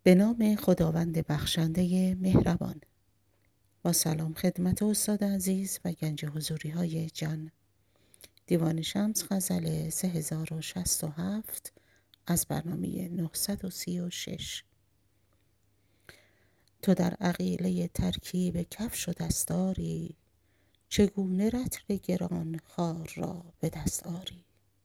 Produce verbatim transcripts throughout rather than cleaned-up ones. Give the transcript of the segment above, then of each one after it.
به نام خداوند بخشنده مهربان. با سلام خدمت استاد عزیز و گنج حضوری های جان. دیوان شمس غزل سه هزار و شصت و هفت از برنامه نهصد و سی و شش. تو در عقیله ترکیب کفش و دستاری، چگونه رطل گران خار را به دست آری؟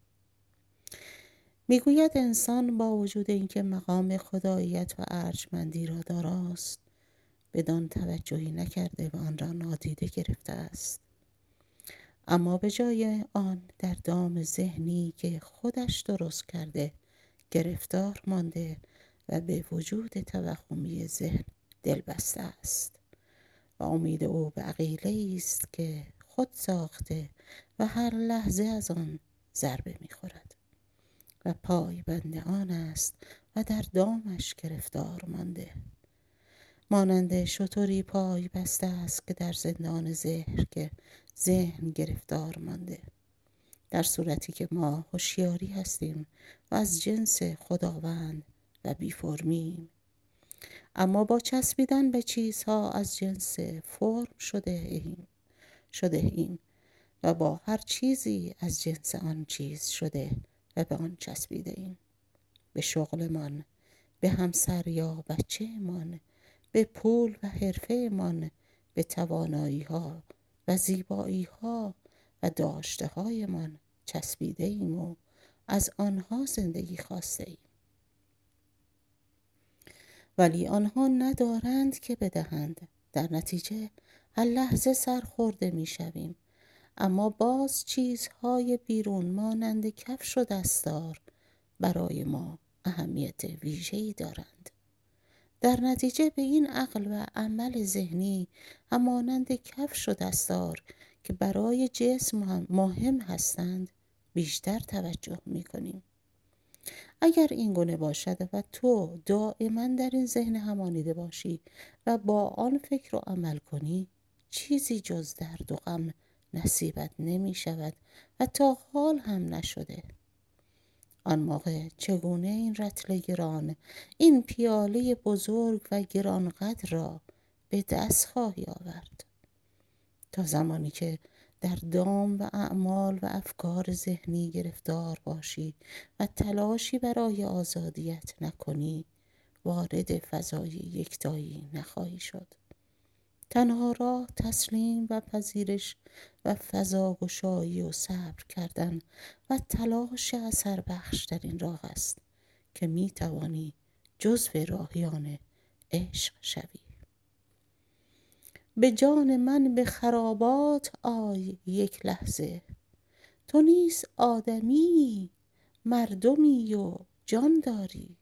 میگوید انسان با وجود اینکه مقام خداییت و ارجمندی را داراست، بدان توجهی نکرده و آن را نادیده گرفته است. اما به جای آن در دام ذهنی که خودش درست کرده گرفتار مانده و به وجود توهمی ذهن دل بسته است و امید او به عقیله است که خود ساخته و هر لحظه از آن ضربه می‌خورد و پای بند آن است و در دامش گرفتار مانده، مانند شتری پای بسته است که در زندان زهر که ذهن گرفتار مانده. در صورتی که ما هوشیاری هستیم و از جنس خداوند و بی فرمیم، اما با چسبیدن به چیزها از جنس فرم شده ایم شده ایم و با هر چیزی از جنس آن چیز شده و به آن چسبیده ایم. به شغلمان، به همسر یا بچه من، به پول و حرفه من، به توانایی ها و زیبایی ها و داشته های من چسبیده ایم و از آنها زندگی خواسته ایم. ولی آنها ندارند که بدهند. در نتیجه هر لحظه سرخورده می شویم، اما باز چیزهای بیرون مانند کفش و دستار برای ما اهمیت ویژه‌ای دارند. در نتیجه به این عقل و عمل ذهنی همانند کفش و دستار که برای جسم مهم هستند بیشتر توجه می کنیم. اگر این گونه باشد و تو دائما در این ذهن همانیده باشی و با آن فکر و عمل کنی، چیزی جز درد و غم نصیبت نمی شود و تا حال هم نشده. آن موقع چگونه این رطل گران، این پیاله بزرگ و گرانقدر را به دست خواهی آورد؟ تا زمانی که در دام و اعمال و افکار ذهنی گرفتار باشی و تلاشی برای آزادیت نکنی، وارد فضای یکتایی نخواهی شد. تنها راه تسلیم و پذیرش و فضاگشایی و صبر کردن و تلاش اثر بخش در این راه است که می توانی جزو راهیان عشق شوی. به جان من به خرابات آی یک لحظه، تو نیز آدمی، مردمی و جان داری.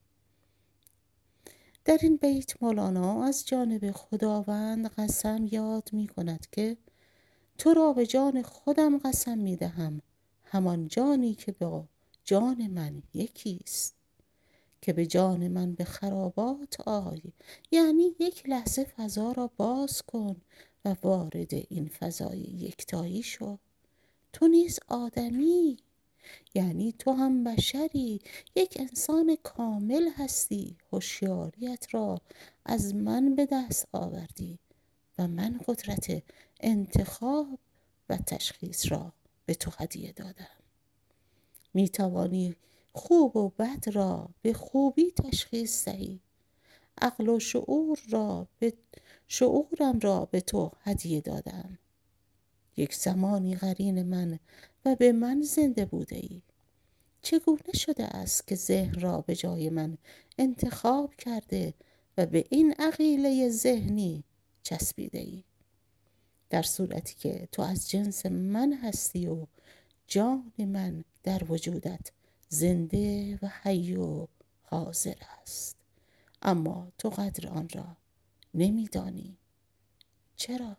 در این بیت مولانا از جانب خداوند قسم یاد می کند که تو را به جان خودم قسم می دهم، همان جانی که با جان من یکی است. که به جان من به خرابات آی، یعنی یک لحظه فضا را باز کن و وارد این فضای یکتایی شو. تو نیز آدمی، یعنی تو هم بشری، یک انسان کامل هستی. هوشیاریت را از من به دست آوردی و من قدرت انتخاب و تشخیص را به تو هدیه دادم. می توانی خوب و بد را به خوبی تشخیص دهی. عقل و شعور را به شعورم را به تو هدیه دادم. یک زمانی قرین من و به من زنده بوده ای. چگونه شده است که ذهن را به جای من انتخاب کرده و به این عقیله ذهنی چسبیده ای؟ در صورتی که تو از جنس من هستی و جان من در وجودت زنده و حی و حاضر است، اما تو قدر آن را نمیدانی. چرا؟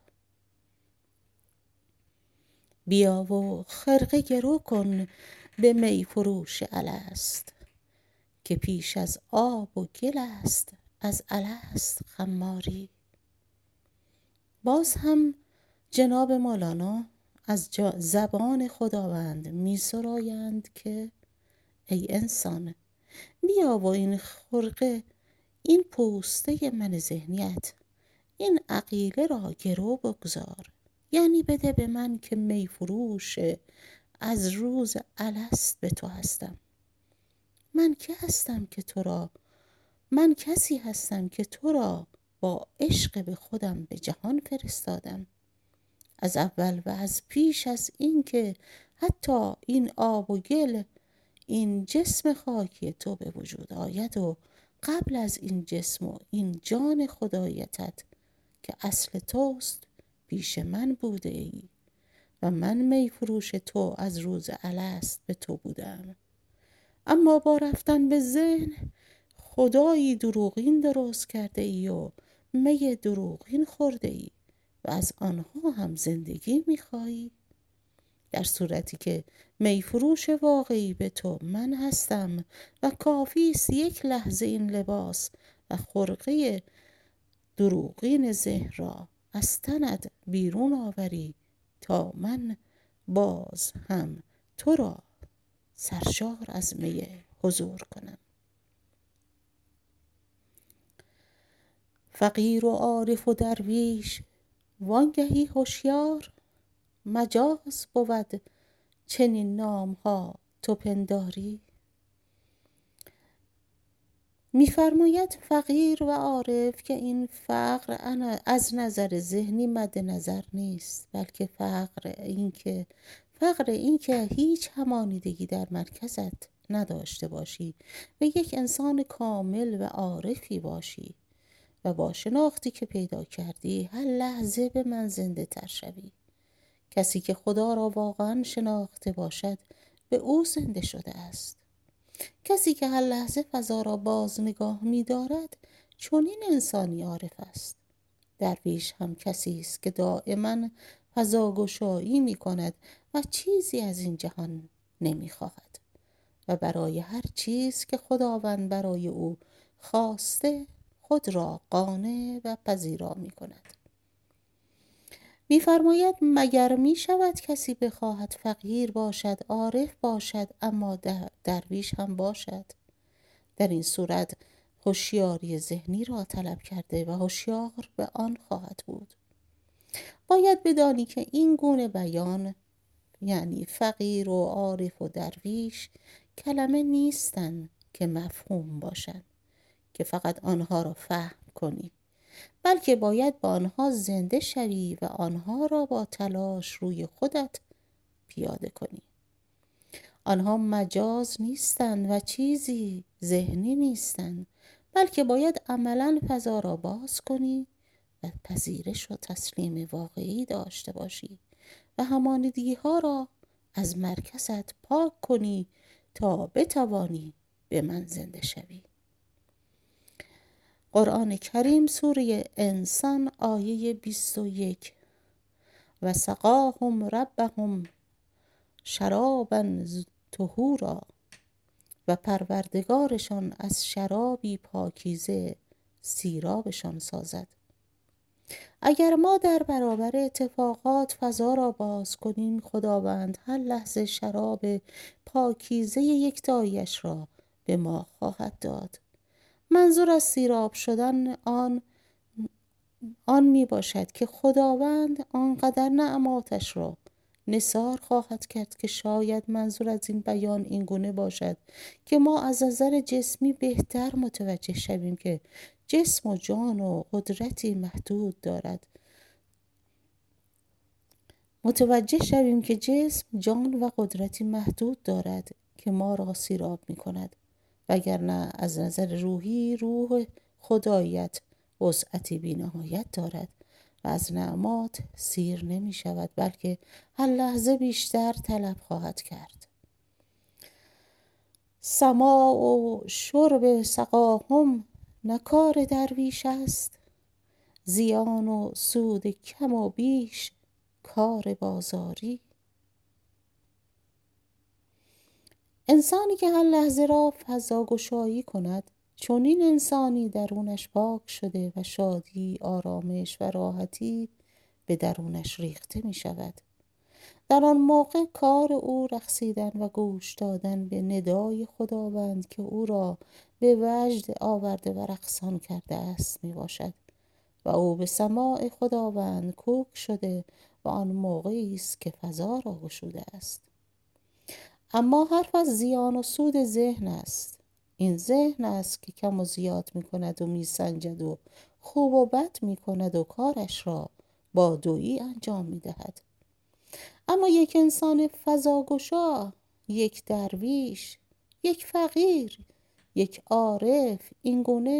بیا و خرقه گرو کن به می فروش الست، که پیش از آب و گل است از الست خماری. باز هم جناب مولانا از زبان خداوند می سرایند که ای انسان، بیا و این خرقه این پوسته من ذهنیت، این عقیله را گرو بگذار. یعنی بده به من که می فروش از روز الست به تو هستم. من که هستم که تو را من کسی هستم که تو را با عشق به خودم به جهان فرستادم. از اول و از پیش از این که حتی این آب و گل، این جسم خاکی تو به وجود آید و قبل از این جسم و این جان خدایتت که اصل توست پیش من بوده ای و من می فروش تو از روز الست به تو بودم. اما با رفتن به ذهن خدایی دروغین درست کرده ای و می دروغین خورده ای و از آنها هم زندگی میخوایی. در صورتی که می فروش واقعی به تو من هستم و کافی است یک لحظه این لباس و خرقه دروغین ذهن را از تنت بیرون آوری تا من باز هم تو را سرشار از می حضور کنم. فقیر و عارف و درویش وانگهی هوشیار، مجاز بود چنین نام ها تو پنداری. می‌فرماید فقیر و عارف که این فقر از نظر ذهنی مد نظر نیست، بلکه فقر این که فقر این که هیچ همانیدگی در مرکزت نداشته باشی و یک انسان کامل و عارفی باشی و با شناختی که پیدا کردی هر لحظه به من زنده تر شوی. کسی که خدا را واقعا شناخته باشد به او زنده شده است. کسی که هر لحظه فضا را باز نگاه می دارد چون این انسانی عارف است. درویش هم کسی است که دائما فضا گشایی می کند و چیزی از این جهان نمی خواهد و برای هر چیز که خداوند برای او خواسته خود را قانع و پذیرا می کند. می‌فرماید مگر می شود کسی بخواهد فقیر باشد، عارف باشد، اما درویش هم باشد؟ در این صورت هوشیاری ذهنی را طلب کرده و هوشیار به آن خواهد بود. باید بدانی که این گونه بیان، یعنی فقیر و عارف و درویش، کلمه نیستند که مفهوم باشند که فقط آنها را فهم کنی، بلکه باید با آنها زنده شوی و آنها را با تلاش روی خودت پیاده کنی. آنها مجاز نیستند و چیزی ذهنی نیستند، بلکه باید عملاً فضا را باز کنی و پذیرش و تسلیم واقعی داشته باشی و همانیدگی ها را از مرکزت پاک کنی تا بتوانی به من زنده شوی. قرآن کریم سوره انسان آیه بیست و یک: و سقاهم ربهم شرابا طهورا، و پروردگارشان از شرابی پاکیزه سیرابشان سازد. اگر ما در برابر اتفاقات فضا را باز کنیم، خداوند هر لحظه شراب پاکیزه یکتایی‌اش را به ما خواهد داد. منظور از سیراب شدن آن آن می باشد که خداوند آنقدر نعماتش را نثار خواهد کرد که شاید منظور از این بیان این گونه باشد که ما از نظر جسمی بهتر متوجه شویم که جسم و جان و قدرتی محدود دارد. متوجه شویم که جسم، جان و قدرتی محدود دارد که ما را سیراب می کند. وگرنه از نظر روحی روح خدایت وسعتی بی نهایت دارد و از نعمات سیر نمی شود، بلکه هر لحظه بیشتر طلب خواهد کرد. سماع و شرب سقاهم نه کار درویش است، زیان و سود کم و بیش کار بازاری. انسانی که هر لحظه را فضا گشایی کند، چون این انسانی درونش پاک شده و شادی، آرامش و راحتی به درونش ریخته می شود. در آن موقع کار او رقصیدن و گوش دادن به ندای خداوند که او را به وجد آورده و رقصان کرده است می باشد و او به سماع خداوند کوک شده و آن موقعی است که فضا را گشوده است. اما حرف از زیان و سود ذهن است. این ذهن است که کم و زیاد می کند و می سنجد و خوب و بد می کند و کارش را با دویی انجام می دهد. اما یک انسان فضاگشا، یک درویش، یک فقیر، یک عارف این گونه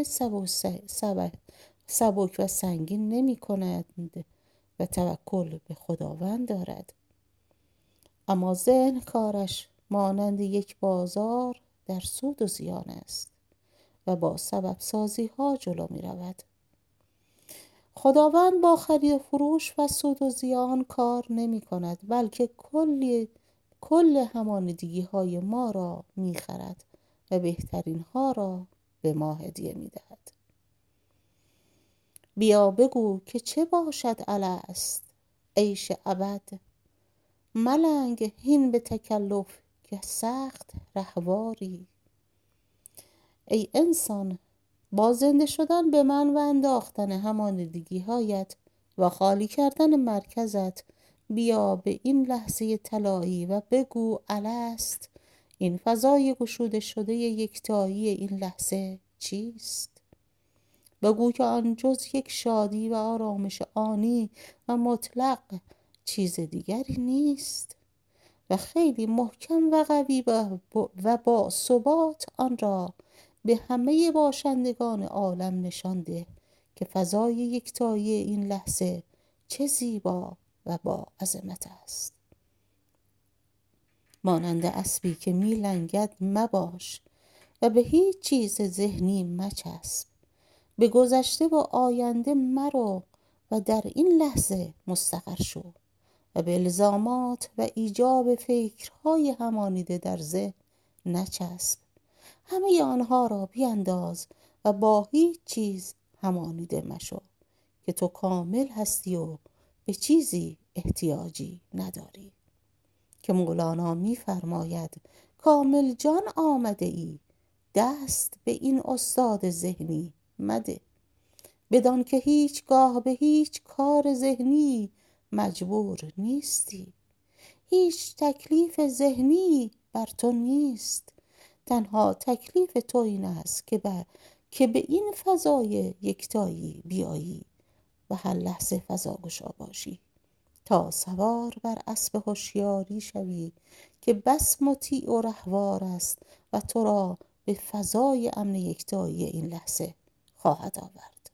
سبک و سنگین نمی کند و توکل به خداوند دارد. اما ذهن کارش مانند یک بازار در سود و زیان است و با سبب سازی ها جلو می رود. خداوند با خرید و فروش و سود و زیان کار نمی کند، بلکه کل کل همانیدگی های ما را می خرد و بهترین ها را به ما هدیه می دهد. بیا بگو که چه باشد الست عیش ابد، ملنگ هین به تکلف که سخت رهواری. ای انسان، با زنده شدن به من و انداختن همانیدگی هایت و خالی کردن مرکزت بیا به این لحظه طلایی و بگو الست این فضای گشوده شده یکتایی این لحظه چیست؟ بگو که آن جز یک شادی و آرامش آنی و مطلق چیز دیگری نیست و خیلی محکم و قوی و با ثبات آن را به همه باشندگان عالم نشان ده که فضای یکتایی این لحظه چه زیبا و با عظمت است. مانند اسبی که می لنگد مباش و به هیچ چیز ذهنی مچسب. به گذشته و آینده مرو و در این لحظه مستقر شو و به الزامات و ایجاب فکرهای همانیده در ذهن نچسب. همه آنها را بیانداز و با هیچ چیز همانیده مشو که تو کامل هستی و به چیزی احتیاجی نداری. که مولانا می فرماید کامل جان آمده ای، دست به این استاد ذهنی مده. بدان که هیچگاه به هیچ کار ذهنی مجبور نیستی. هیچ تکلیف ذهنی بر تو نیست. تنها تکلیف تو این است که, بر... که به این فضای یکتایی بیایی و هر لحظه فضاگشا باشی تا سوار بر اسب هوشیاری شوی که بس مطیع و رهوار است و تو را به فضای امن یکتایی این لحظه خواهد آورد.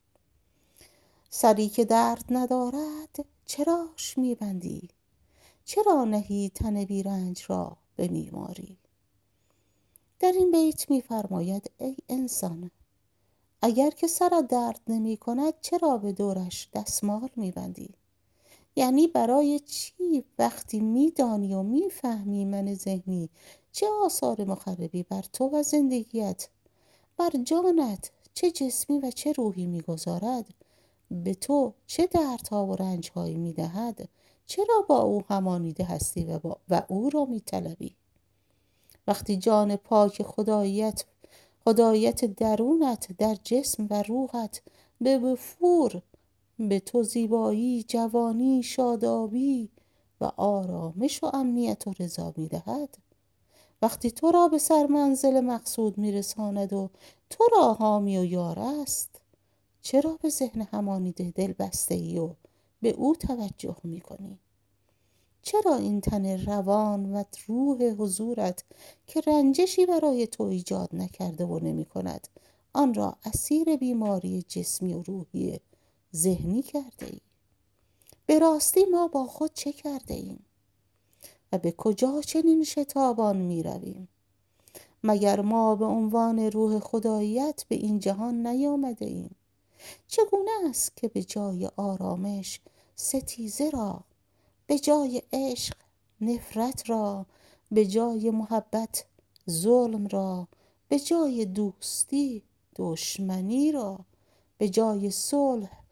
سری که درد ندارد چراش میبندی؟ چرا نهی تن بیرنج را به میماری؟ در این بیت میفرماید ای انسان، اگر که سرت درد نمی کند چرا به دورش دستمال میبندی؟ یعنی برای چی وقتی میدانی و میفهمی من ذهنی چه آثار مخربی بر تو و زندگیت، بر جانت چه جسمی و چه روحی میگذارد، به تو چه دردها و رنجهایی میدهد، چرا با او همانیده هستی و, با و او را میطلبی؟ وقتی جان پاک خداییت خداییت درونت در جسم و روحت به وفور به تو زیبایی، جوانی، شادابی و آرامش و امنیت و رضا میدهد، وقتی تو را به سر منزل مقصود میرساند و تو را حامی و یار است، چرا به ذهن همانیده دل بسته ای و به او توجه میکنی؟ چرا این تن روان و روح حضورت که رنجشی برای تو ایجاد نکرده و نمی کند آن را اسیر بیماری جسمی و روحی ذهنی کرده ای؟ به راستی ما با خود چه کرده ایم و به کجا چنین شتابان می رویم؟ مگر ما به عنوان روح خداییت به این جهان نیامده ایم؟ چگونه است که به جای آرامش ستیزه را، به جای عشق نفرت را، به جای محبت ظلم را، به جای دوستی دشمنی را، به جای صلح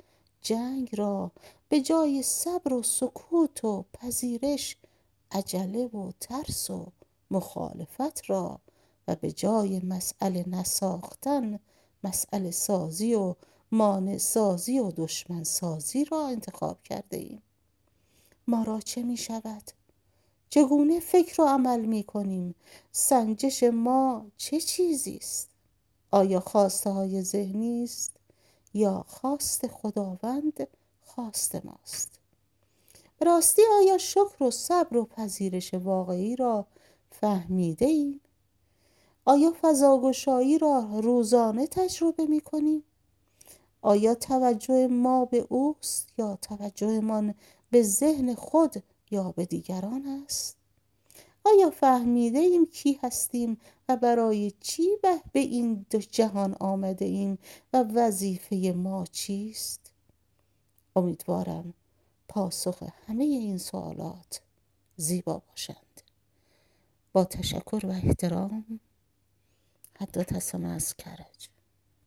جنگ را، به جای صبر و سکوت و پذیرش عجله و ترس و مخالفت را، و به جای مسئله نساختن مسئله سازی و مانع سازی و دشمن سازی را انتخاب کرده ایم. ما را چه می شود؟ چگونه فکر و عمل می کنیم؟ سنجش ما چه چیزی است؟ آیا خواسته های ذهنی است یا خواست خداوند خواست ماست؟ راستی آیا شکر و صبر و پذیرش واقعی را فهمیده ایم؟ آیا فضاگشایی را روزانه تجربه می کنیم؟ آیا توجه ما به اوست یا توجهمان به ذهن خود یا به دیگران است؟ آیا فهمیده ایم کی هستیم و برای چی به این جهان آمده ایم و وظیفه ما چیست؟ امیدوارم پاسخ همه این سوالات زیبا باشند. با تشکر و احترام، حدت از کرج.